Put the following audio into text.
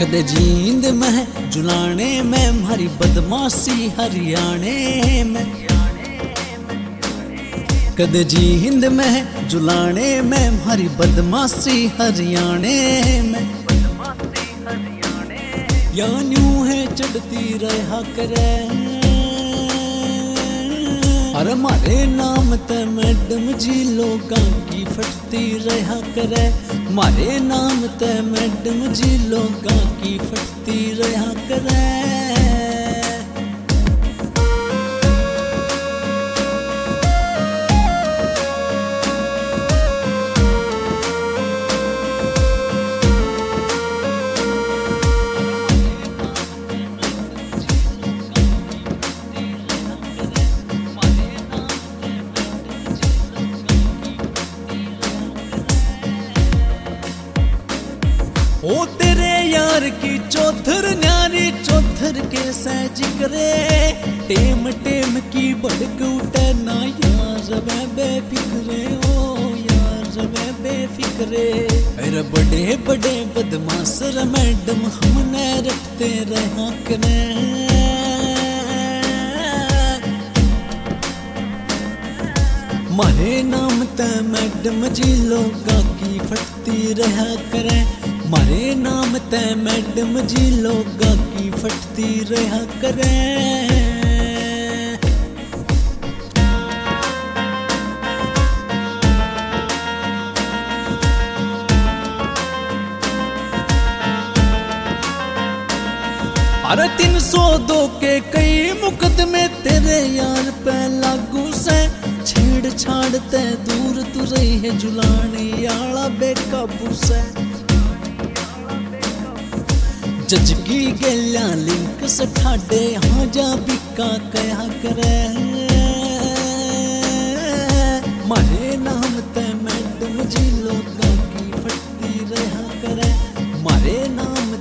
कदे जींद में जुलाने में मारी बदमाशी हरियाणे में, कदे जींद में जुलाने में मारी बदमाशी हरियाणे में। या न्यू है चढ़ती रहा करे, अरे मारे नाम ते मैडम जी लोगां की फटती रहा करे, मारे नाम ते मैडम जी लोगां की फटती रहा करे। ओ तेरे यार की चौथर न्यारी चौथर के सहज करे, टेम टेम की भड़क उठे ना यार मैं बेफिक्रे, ओ यार मैं बेफिक्रे। अरे बड़े बड़े बदमाश मैडम हमने रखते रहा करे, मारे नाम ते मैडम जी लोगां की फटती रहा करे, मारे नाम ते मैडम जी लोगां की फटती रहा करे। अरे 302 के कई मुकदमे तेरे यार पे लागू से, छेड़छाड़ ते दूर तू रही है जुलाने आला बेकाबू से। जज की गैल्या लिंक से ठाडे हाँ जा बिका कया करे, मारे नाम ते मैडम जी लोगां की फटती रहा करे, मारे नाम